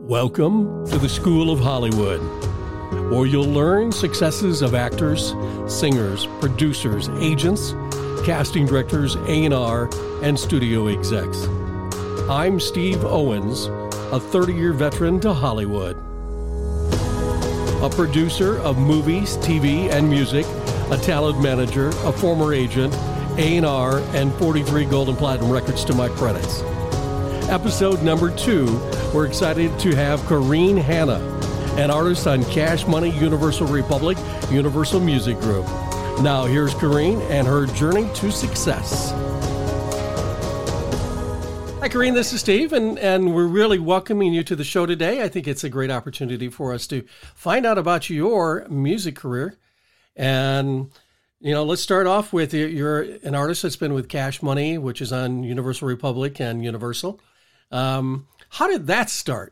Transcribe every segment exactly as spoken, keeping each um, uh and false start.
Welcome to the School of Hollywood, where you'll learn successes of actors, singers, producers, agents, casting directors, A and R, and studio execs. I'm Steve Owens, a thirty-year veteran to Hollywood. A producer of movies, T V, and music, a talent manager, a former agent, A and R, and forty-three Gold and Platinum records to my credits. Episode number two, we're excited to have Kareen Hanna, an artist on Cash Money, Universal Republic, Universal Music Group. Now here's Kareen and her journey to success. Hi, Kareen, this is Steve, and, and we're really welcoming you to the show today. I think it's a great opportunity for us to find out about your music career. And, you know, let's start off with you're an artist that's been with Cash Money, which is on Universal Republic and Universal. Um, how did that start?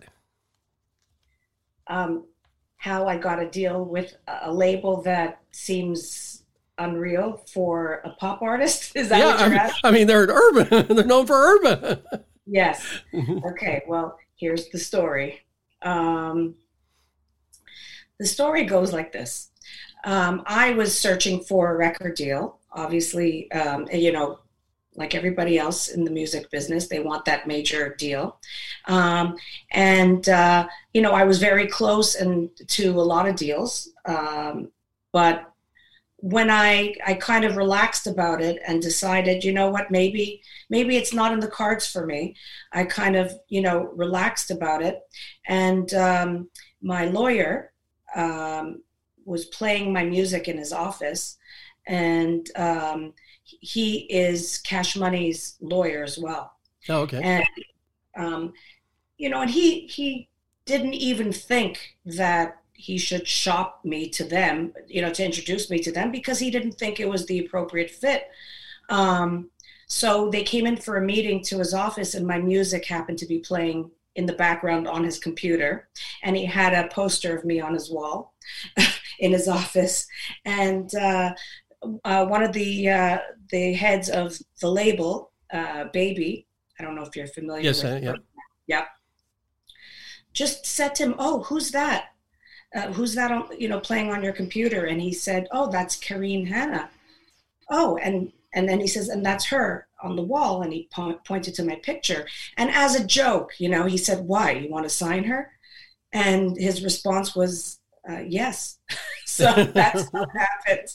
Um, how I got a deal with a label that seems unreal for a pop artist. Is that yeah, what you're I mean, asking? I mean, they're urban. They're known for urban. Yes. Okay. Well, here's the story. Um, the story goes like this. Um, I was searching for a record deal, obviously, um, you know, like everybody else in the music business, they want that major deal. Um, and, uh, you know, I was very close and to a lot of deals. Um, but when I, I kind of relaxed about it and decided, you know what, maybe, maybe it's not in the cards for me. I kind of, you know, relaxed about it. And um, my lawyer um, was playing my music in his office, and um, he is Cash Money's lawyer as well. Oh, okay. And, um, you know, and he, he didn't even think that he should shop me to them, you know, to introduce me to them, because he didn't think it was the appropriate fit. Um, so they came in for a meeting to his office, and my music happened to be playing in the background on his computer. And he had a poster of me on his wall in his office. And, uh, Uh, one of the uh, the heads of the label, uh, Baby, I don't know if you're familiar yes, with uh, yeah. her. Yeah. Just said to him, "Oh, who's that? Uh, who's that on, you know, playing on your computer?" And he said, "Oh, that's Kareen Hanna." Oh, and and then he says, "And that's her on the wall." And he po- pointed to my picture. And as a joke, you know, he said, "Why? You want to sign her?" And his response was, uh, "Yes." So that's what happened.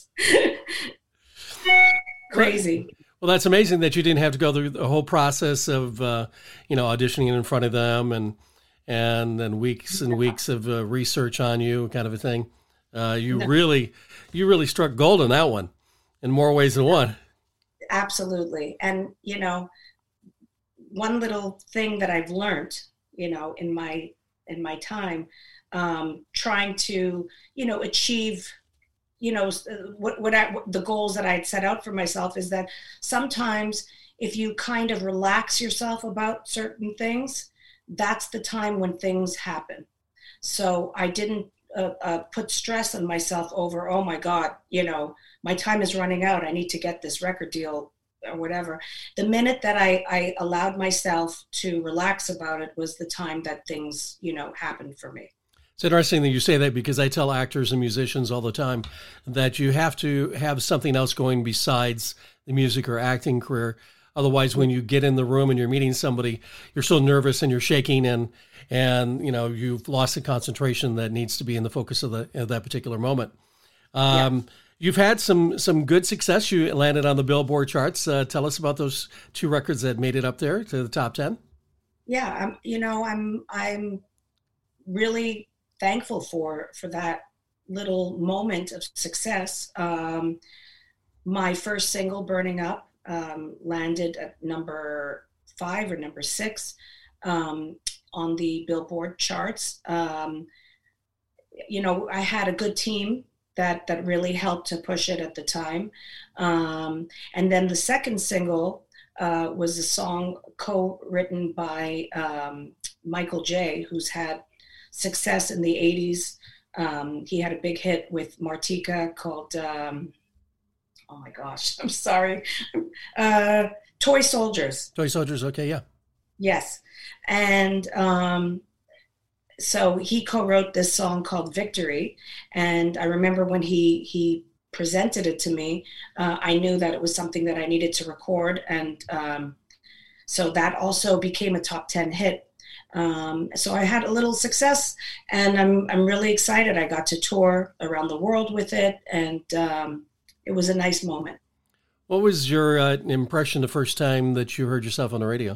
Crazy. Well, that's amazing that you didn't have to go through the whole process of, uh, you know, auditioning in front of them and and then weeks and weeks of uh, research on you, kind of a thing. Uh, you no. really, you really struck gold on that one, in more ways than one. Absolutely, and you know, one little thing that I've learned, you know, in my in my time. Um, trying to, you know, achieve, you know, what, what, I, what the goals that I had set out for myself, is that sometimes if you kind of relax yourself about certain things, that's the time when things happen. So I didn't uh, uh, put stress on myself over, oh my God, you know, my time is running out. I need to get this record deal or whatever. The minute that I, I allowed myself to relax about it was the time that things, you know, happened for me. It's interesting that you say that, because I tell actors and musicians all the time that you have to have something else going besides the music or acting career. Otherwise, when you get in the room and you're meeting somebody, you're so nervous and you're shaking, and and you know you've lost the concentration that needs to be in the focus of the of that particular moment. Um, yeah. You've had some some good success. You landed on the Billboard charts. Uh, tell us about those two records that made it up there to the top ten. Yeah, I'm, you know, I'm I'm really thankful for for that little moment of success. Um, my first single, Burning Up, um, landed at number five or number six um, on the Billboard charts. Um, you know, I had a good team that that really helped to push it at the time. Um, and then the second single uh, was a song co-written by um, Michael J., who's had success in the eighties. Um, he had a big hit with Martika called, um, oh my gosh, I'm sorry, uh, Toy Soldiers. Toy Soldiers, okay, yeah. Yes. And um, so he co-wrote this song called Victory. And I remember when he, he presented it to me, uh, I knew that it was something that I needed to record. And um, so that also became a top ten hit. Um, so I had a little success, and I'm I'm really excited. I got to tour around the world with it, and um, it was a nice moment. What was your uh, impression the first time that you heard yourself on the radio?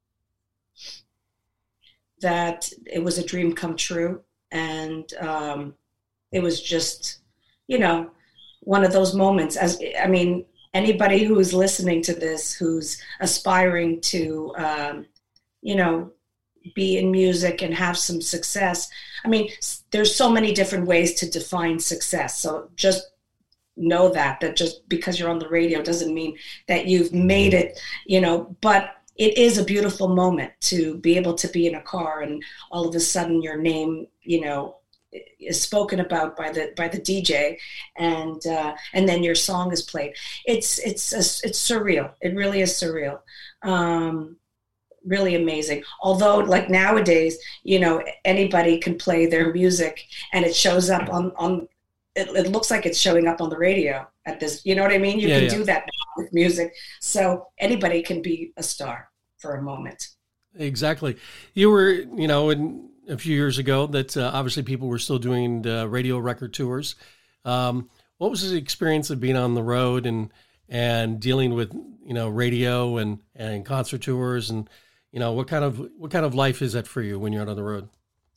That it was a dream come true, and um, it was just, you know, one of those moments. As I mean, anybody who's listening to this, who's aspiring to, um, you know, be in music and have some success. I mean, there's so many different ways to define success. So just know that, that just because you're on the radio doesn't mean that you've made it, you know, but it is a beautiful moment to be able to be in a car and all of a sudden your name, you know, is spoken about by the by the D J, and uh, and then your song is played. It's it's it's surreal. It really is surreal. Um, really amazing. Although, like nowadays, you know, anybody can play their music and it shows up on on. It, it looks like it's showing up on the radio at this. You know what I mean? You yeah, can yeah. do that now with music, so anybody can be a star for a moment. Exactly. You were, you know, in a few years ago that uh, obviously people were still doing uh, radio record tours. Um, what was the experience of being on the road and and dealing with, you know, radio and, and concert tours, and, you know, what kind of what kind of life is that for you when you're out on the road?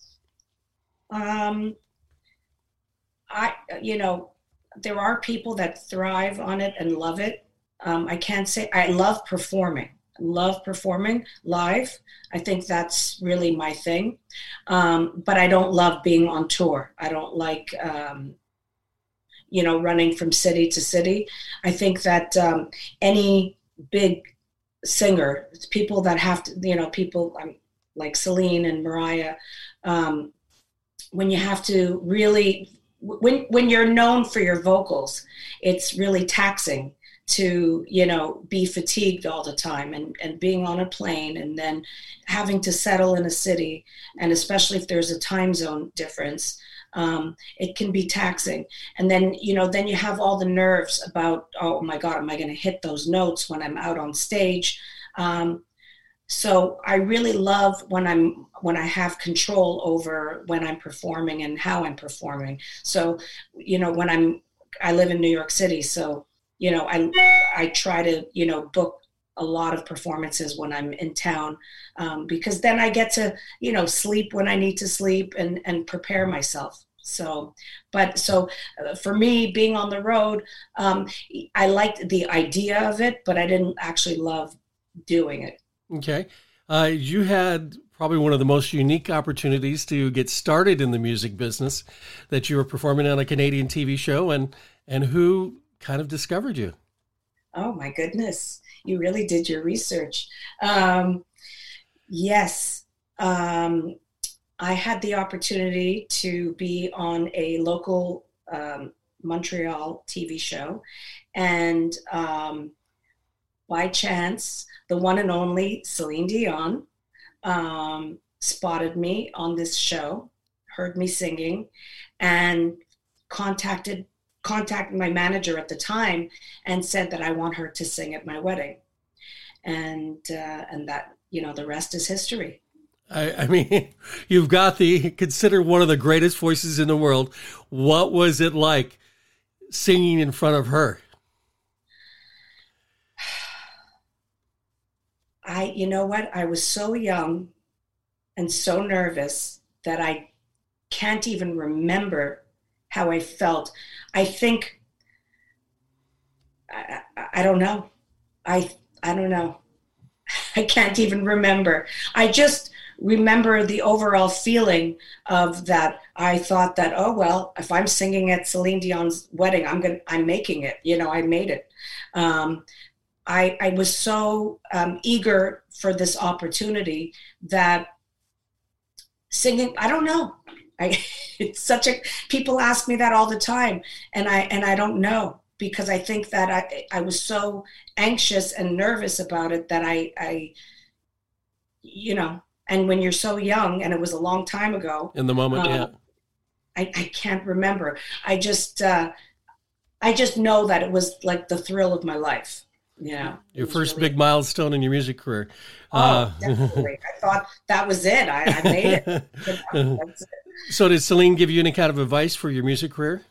Um, I, you know, there are people that thrive on it and love it. Um, I can't say I love performing. Love performing live. I think that's really my thing. Um, but I don't love being on tour. I don't like, um, you know, running from city to city. I think that um, any big singer, people that have to, you know, people um, like Celine and Mariah, um, when you have to really, when when you're known for your vocals, it's really taxing to, you know, be fatigued all the time, and, and being on a plane and then having to settle in a city. And especially if there's a time zone difference, um, it can be taxing. And then, you know, then you have all the nerves about, oh my God, am I going to hit those notes when I'm out on stage? Um, so I really love when I'm, when I have control over when I'm performing and how I'm performing. So, you know, when I'm, I live in New York City, so you know, I I try to, you know, book a lot of performances when I'm in town, um, because then I get to, you know, sleep when I need to sleep and, and prepare myself. So, but so uh, for me, being on the road, um, I liked the idea of it, but I didn't actually love doing it. Okay. Uh, you had probably one of the most unique opportunities to get started in the music business, that you were performing on a Canadian T V show, and and who kind of discovered you? Oh my goodness. You really did your research. Um, yes. Um, I had the opportunity to be on a local um, Montreal T V show. And um, by chance, the one and only Celine Dion um, spotted me on this show, heard me singing, and contacted contacted my manager at the time and said that I want her to sing at my wedding. And uh, and that, you know, the rest is history. I, I mean, you've got the, considered one of the greatest voices in the world. What was it like singing in front of her? I, you know what? I was so young and so nervous that I can't even remember how I felt. I think, I, I, I don't know. I, I don't know. I can't even remember. I just remember the overall feeling of that. I thought that, oh, well, if I'm singing at Celine Dion's wedding, I'm going to, I'm making it, you know, I made it. Um, I, I was so um, eager for this opportunity that singing, I don't know. I, it's such a, people ask me that all the time, and I and I don't know, because I think that I I was so anxious and nervous about it that I I you know, And when you're so young, and it was a long time ago, in the moment, um, yeah. I, I can't remember. I just, uh, I just know that it was like the thrill of my life. You know, Your first really, big milestone in your music career. oh, Uh, definitely. I thought that was it. I, I made it. You know, that's it. So did Celine give you any kind of advice for your music career?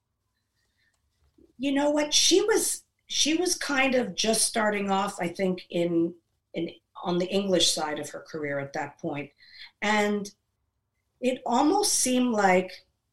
You know what? She was, she was kind of just starting off, I think, in, in, on the English side of her career at that point. And it almost seemed like,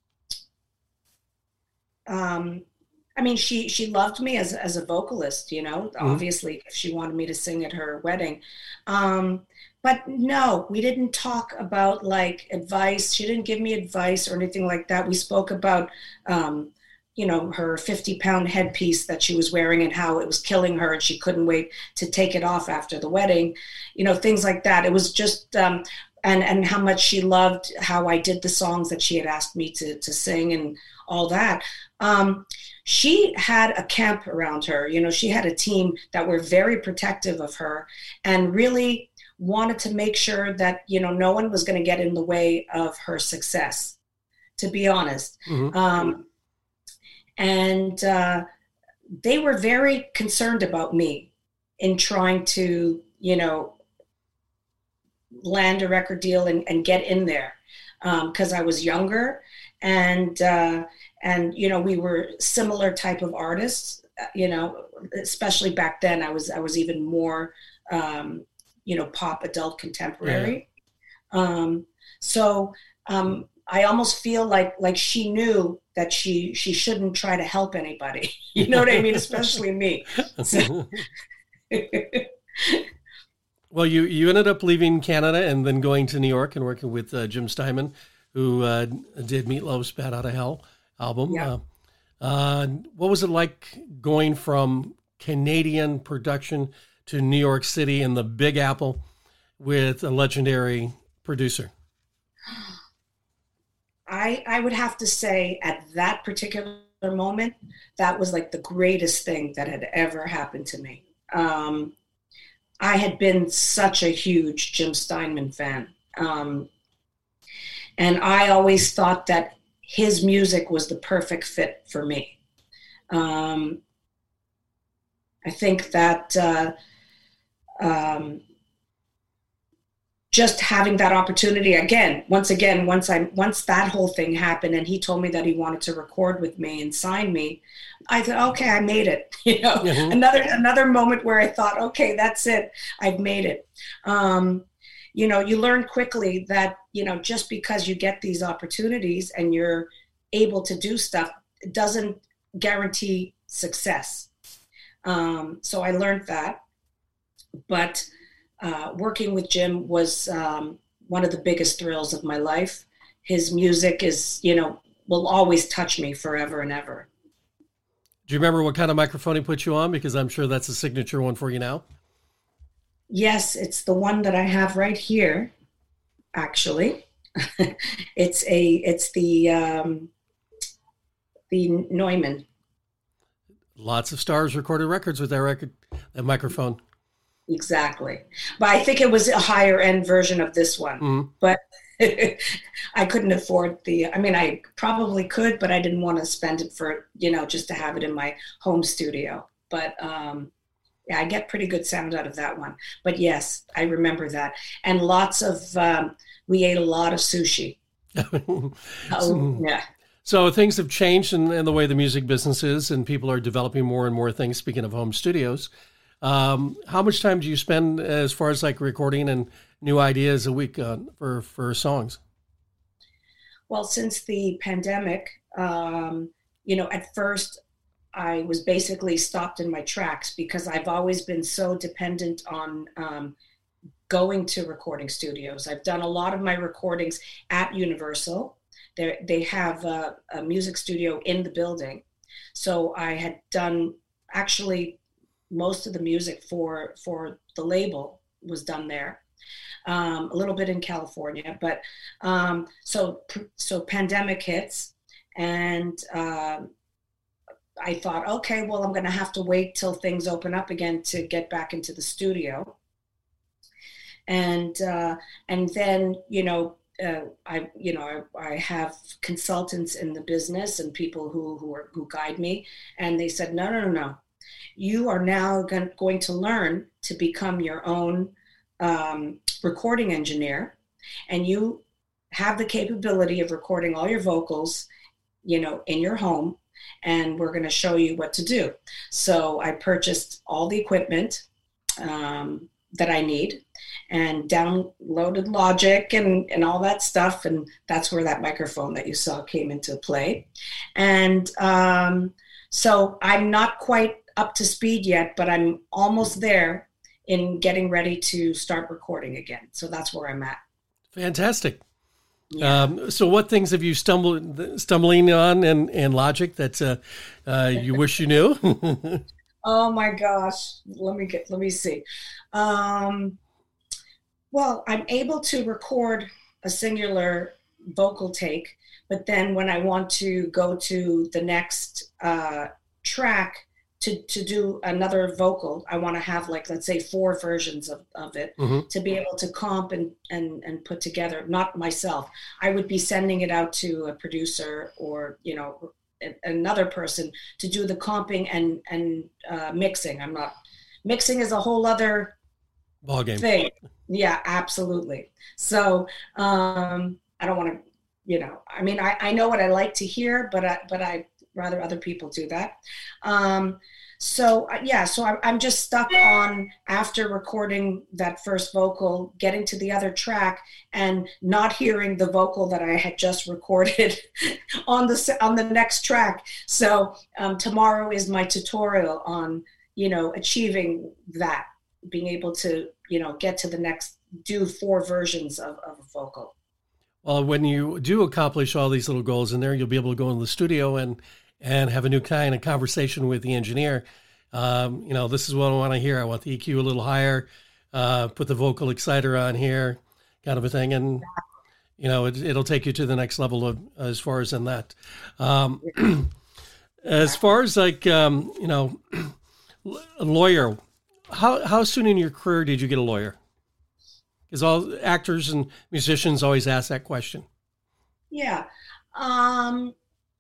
um, I mean, she she loved me as as a vocalist, you know. Mm-hmm. Obviously, if she wanted me to sing at her wedding, um, but no, we didn't talk about like advice. She didn't give me advice or anything like that. We spoke about, um, you know, her fifty pound headpiece that she was wearing and how it was killing her, and she couldn't wait to take it off after the wedding, you know, things like that. It was just. Um, and and how much she loved how I did the songs that she had asked me to to sing and all that. Um, she had a camp around her. You know, she had a team that were very protective of her and really wanted to make sure that, you know, no one was going to get in the way of her success, to be honest. Mm-hmm. Um, and uh, they were very concerned about me in trying to, you know, land a record deal and, and get in there because um, I was younger and uh, and you know we were similar type of artists, you know, especially back then I was I was even more um, you know pop adult contemporary. Yeah. Um, so um, I almost feel like like she knew that she she shouldn't try to help anybody. You know what I mean? Especially me. So, well, you, you ended up leaving Canada and then going to New York and working with uh, Jim Steinman, who uh, did Meatloaf's Bat Out of Hell album. Yeah. Uh, uh, what was it like going from Canadian production to New York City in the Big Apple with a legendary producer? I, I would have to say at that particular moment, that was like the greatest thing that had ever happened to me. Um, I had been such a huge Jim Steinman fan. Um, and I always thought that his music was the perfect fit for me. Um, I think that uh, um, just having that opportunity again, once again, once I once that whole thing happened and he told me that he wanted to record with me and sign me, I thought, okay, I made it. You know, mm-hmm. another another moment where I thought, okay, that's it, I've made it. Um, you know, you learn quickly that, you know, just because you get these opportunities and you're able to do stuff, it doesn't guarantee success. Um, so I learned that, but uh, working with Jim was um, one of the biggest thrills of my life. His music is, you know, will always touch me forever and ever. Do you remember what kind of microphone he put you on? Because I'm sure that's a signature one for you now. Yes, it's the one that I have right here, actually. it's a, it's the, um, the Neumann. Lots of stars recorded records with that record, that microphone. Exactly. But I think it was a higher end version of this one, mm-hmm. but I couldn't afford the, I mean, I probably could, but I didn't want to spend it for, you know, just to have it in my home studio. But um, yeah, I get pretty good sound out of that one. But yes, I remember that. And lots of, um, we ate a lot of sushi. Oh, yeah. So things have changed in, in the way the music business is, and people are developing more and more things. Speaking of home studios, um, how much time do you spend as far as like recording and new ideas a week uh, for, for songs? Well, since the pandemic, um, you know, at first I was basically stopped in my tracks because I've always been so dependent on um, going to recording studios. I've done a lot of my recordings at Universal. They're, they have a, a music studio in the building. So I had done actually most of the music for, for the label was done there. Um, a little bit in California, but um, so so pandemic hits, and uh, I thought, okay, well, I'm going to have to wait till things open up again to get back into the studio. and uh, and then you know uh, I you know I, I have consultants in the business and people who who are who guide me, and they said no no no no, you are now going, going to learn to become your own um, recording engineer, and you have the capability of recording all your vocals, you know, in your home, and we're going to show you what to do. So I purchased all the equipment um, that I need and downloaded Logic and, and all that stuff. And that's where that microphone that you saw came into play. And um, so I'm not quite up to speed yet, but I'm almost there in getting ready to start recording again. So that's where I'm at. Fantastic. Yeah. Um, so what things have you stumbled stumbling on in, in Logic that uh, uh, you wish you knew? Oh my gosh. Let me get, let me see. Um, well, I'm able to record a singular vocal take, but then when I want to go to the next uh, track to, to do another vocal, I want to have like, let's say four versions of, of it mm-hmm. to be able to comp and, and, and put together, not myself. I would be sending it out to a producer or, you know, another person to do the comping and, and uh, mixing. I'm not, mixing is a whole other ball game thing. Yeah, absolutely. So um, I don't want to, you know, I mean, I, I know what I like to hear, but I, but I rather other people do that. Um, so yeah, so I, I'm just stuck on after recording that first vocal, getting to the other track and not hearing the vocal that I had just recorded on the on the next track. So um, tomorrow is my tutorial on, you know, achieving that, being able to, you know, get to the next, do four versions of, of a vocal. Well, when you do accomplish all these little goals in there, you'll be able to go in the studio and and have a new kind of conversation with the engineer. Um, you know, this is what I want to hear. I want the E Q a little higher, uh, put the vocal exciter on here, kind of a thing. And, you know, it, it'll take you to the next level of as far as in that. Um, as far as like, um, you know, a lawyer, how, how soon in your career did you get a lawyer? Because all actors and musicians always ask that question. Yeah. Um,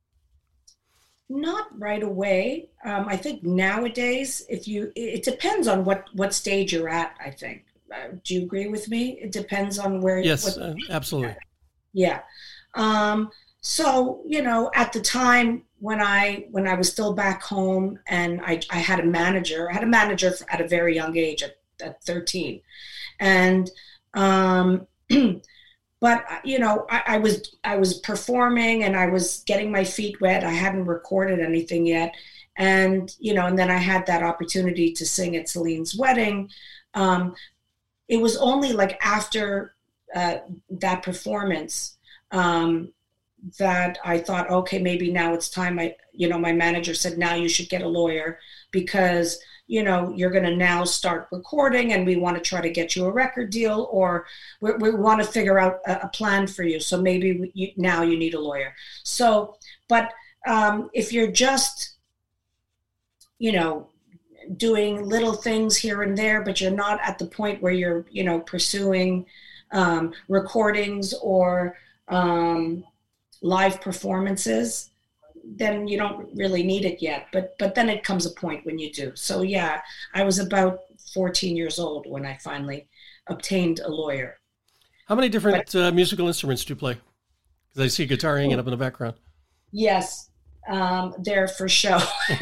not right away. Um, I think nowadays, if you, it depends on what, what stage you're at, I think. Uh, do you agree with me? It depends on where. Yes, what, uh, absolutely. Yeah. Um, so, you know, at the time when I, when I was still back home and I, I had a manager, I had a manager at a very young age at, at thirteen. And, um, but you know, I, I was I was performing and I was getting my feet wet. I hadn't recorded anything yet, and you know, and then I had that opportunity to sing at Celine's wedding. Um, it was only like after uh, that performance um, that I thought, okay, maybe now it's time. I, you know, my manager said, now you should get a lawyer because, you know, you're going to now start recording and we want to try to get you a record deal, or we, we want to figure out a, a plan for you. So maybe we, you, now you need a lawyer. So, but um, if you're just, you know, doing little things here and there, but you're not at the point where you're, you know, pursuing um, recordings or um, live performances, then you don't really need it yet. But but then it comes a point when you do. So yeah, I was about fourteen years old when I finally obtained a lawyer. How many different but, uh, musical instruments do you play? Because I see guitar hanging up in the background. Yes, um, they're for show.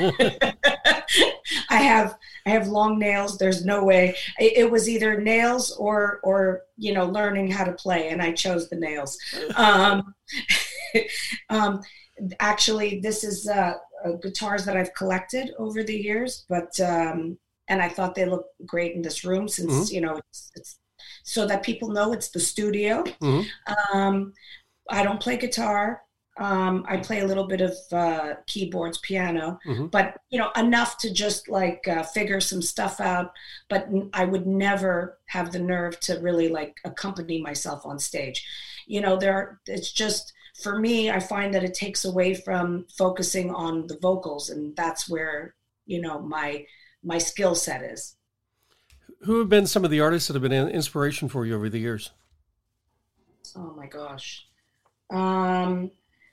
I have I have long nails. There's no way. It, it was either nails or or you know learning how to play, and I chose the nails. Um, um, Actually, this is uh, uh, guitars that I've collected over the years, but um, and I thought they look great in this room since mm-hmm. you know it's, it's so that people know it's the studio. Mm-hmm. Um, I don't play guitar. Um, I play a little bit of uh, keyboards, piano, mm-hmm. but you know enough to just like uh, figure some stuff out. But I would never have the nerve to really like accompany myself on stage. You know, there are, it's just. For me, I find that it takes away from focusing on the vocals, and that's where, you know, my my skill set is. who have been some of the artists that have been an inspiration for you over the years? Oh my gosh. Um,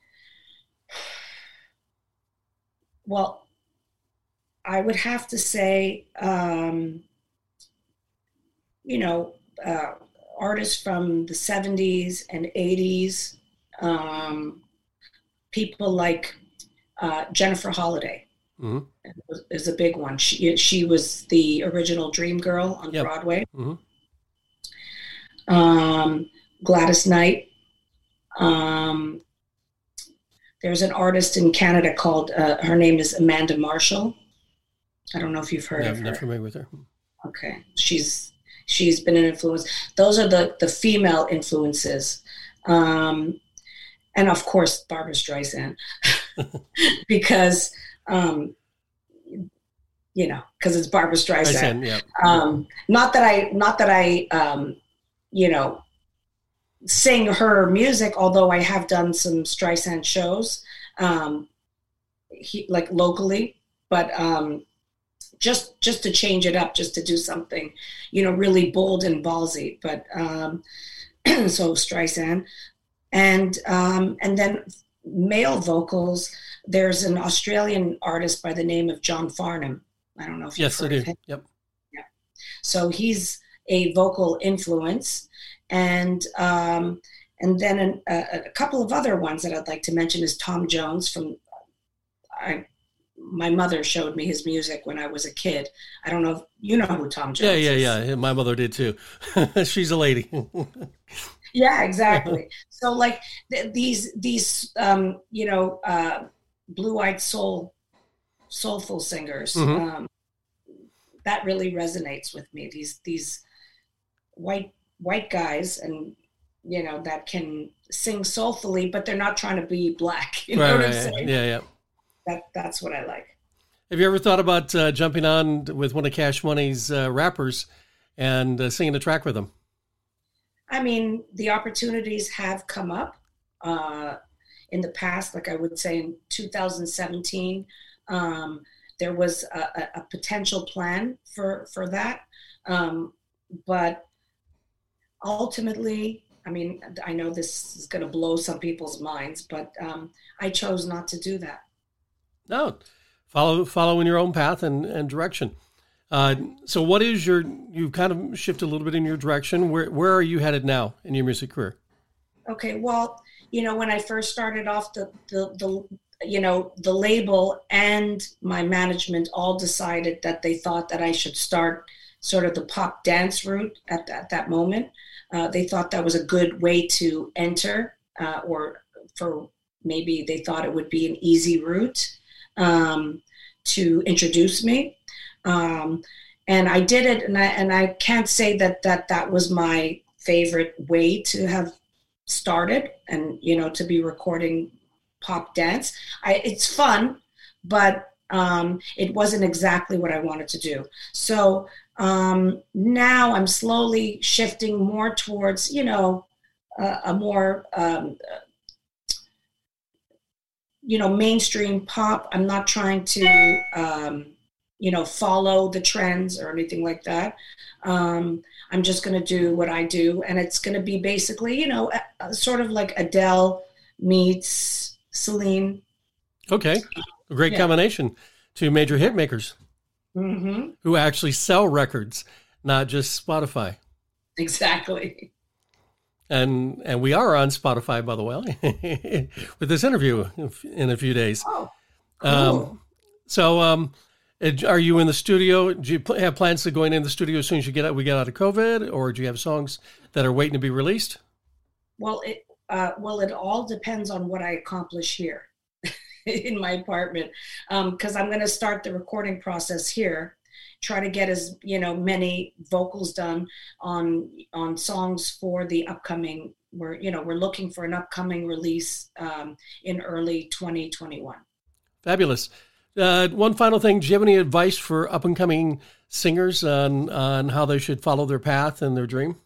well, I would have to say, um, you know, uh, artists from the seventies and eighties, um, people like uh, Jennifer Holliday mm-hmm. is a big one. She she was the original Dream Girl on yep. Broadway. Mm-hmm. Um, Gladys Knight. Um, there's an artist in Canada called, uh, her name is Amanda Marshall. I don't know if you've heard yeah, of her. I'm not familiar with her. Okay. She's, she's been an influence. Those are the, the female influences. Um, and of course, Barbra Streisand, because, um, you know, because it's Barbra Streisand. Streisand yeah. um, not that I, not that I, um, you know, sing her music, although I have done some Streisand shows, um, he, like locally, but um, just just to change it up, just to do something, you know, really bold and ballsy. But um, so Streisand, and um, and then male vocals. There's an Australian artist by the name of John Farnham. I don't know if you've yes, heard I do. of him. Yep. Yeah. So he's a vocal influence. And um, and then an, a, a couple of other ones that I'd like to mention is Tom Jones from, I, my mother showed me his music when I was a kid. I don't know if you know who Tom Jones yeah, is. Yeah, yeah, yeah. My mother did too. She's a lady. Yeah, exactly. So like th- these, these um, you know, uh, blue-eyed soul, soulful singers, mm-hmm. um, that really resonates with me. These, these white, white guys and you know that can sing soulfully, but they're not trying to be black, you know right, what right, I'm saying? Yeah, yeah. That that's what I like. Have you ever thought about uh, jumping on with one of Cash Money's uh, rappers and uh, singing a track with them? I mean, the opportunities have come up uh, in the past. Like I would say in two thousand seventeen, um, there was a, a, a potential plan for for that, um, but ultimately, I mean, I know this is going to blow some people's minds, but um, I chose not to do that. No, follow follow in your own path and, and direction. Uh, so what is your, you've kind of shifted a little bit in your direction. Where where are you headed now in your music career? Okay, well, you know, when I first started off, the, the, the you know, the label and my management all decided that they thought that I should start sort of the pop dance route at, at that moment. Uh, they thought that was a good way to enter, uh, or for maybe they thought it would be an easy route um, to introduce me. Um, and I did it, and I and I can't say that that that was my favorite way to have started, and you know, to be recording pop dance. I, it's fun, but um, it wasn't exactly what I wanted to do. So. Um, now I'm slowly shifting more towards, you know, uh, a more, um, you know, mainstream pop. I'm not trying to, um, you know, follow the trends or anything like that. Um, I'm just going to do what I do. And it's going to be basically, you know, a, a sort of like Adele meets Celine. Okay. A great yeah. combination. Two major hit makers. Mm-hmm. Who actually sell records, not just Spotify. Exactly. And and we are on Spotify, by the way, with this interview in a few days. Oh, cool. Um, so um, are you in the studio? Do you have plans to going in the studio as soon as you get out, we get out of COVID, or do you have songs that are waiting to be released? Well, it uh, well, it all depends on what I accomplish here. In my apartment, because um, I'm going to start the recording process here, try to get as you know many vocals done on on songs for the upcoming. We're you know we're looking for an upcoming release um, in early twenty twenty-one. Fabulous. Uh, one final thing: do you have any advice for up and coming singers on on how they should follow their path and their dream?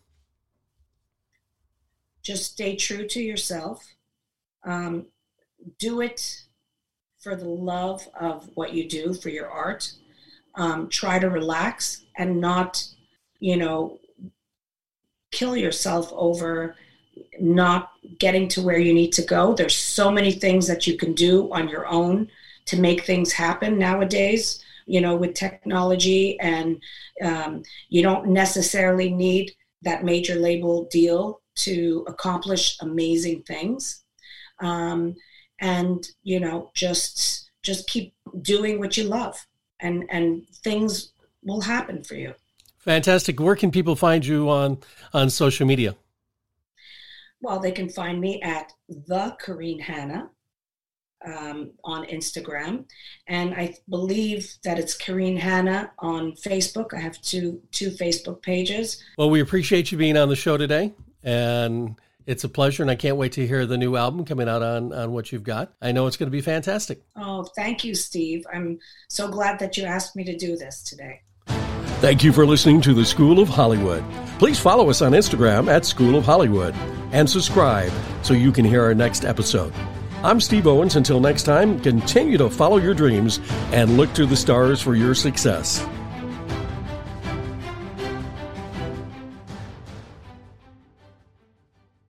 Just stay true to yourself. Um, do it for the love of what you do, for your art. Um, try to relax and not you know, kill yourself over not getting to where you need to go. There's so many things that you can do on your own to make things happen nowadays, you know, with technology, and um, you don't necessarily need that major label deal to accomplish amazing things. Um, and, you know, just, just keep doing what you love, and, and things will happen for you. Fantastic. Where can people find you on, on social media? Well, they can find me at the Kareen Hanna um, on Instagram, and I believe that it's Kareen Hanna on Facebook. I have two two Facebook pages. Well, we appreciate you being on the show today, and it's a pleasure, and I can't wait to hear the new album coming out on, on what you've got. I know it's going to be fantastic. Oh, thank you, Steve. I'm so glad that you asked me to do this today. Thank you for listening to the School of Hollywood. Please follow us on Instagram at School of Hollywood and subscribe so you can hear our next episode. I'm Steve Owens. Until next time, continue to follow your dreams and look to the stars for your success.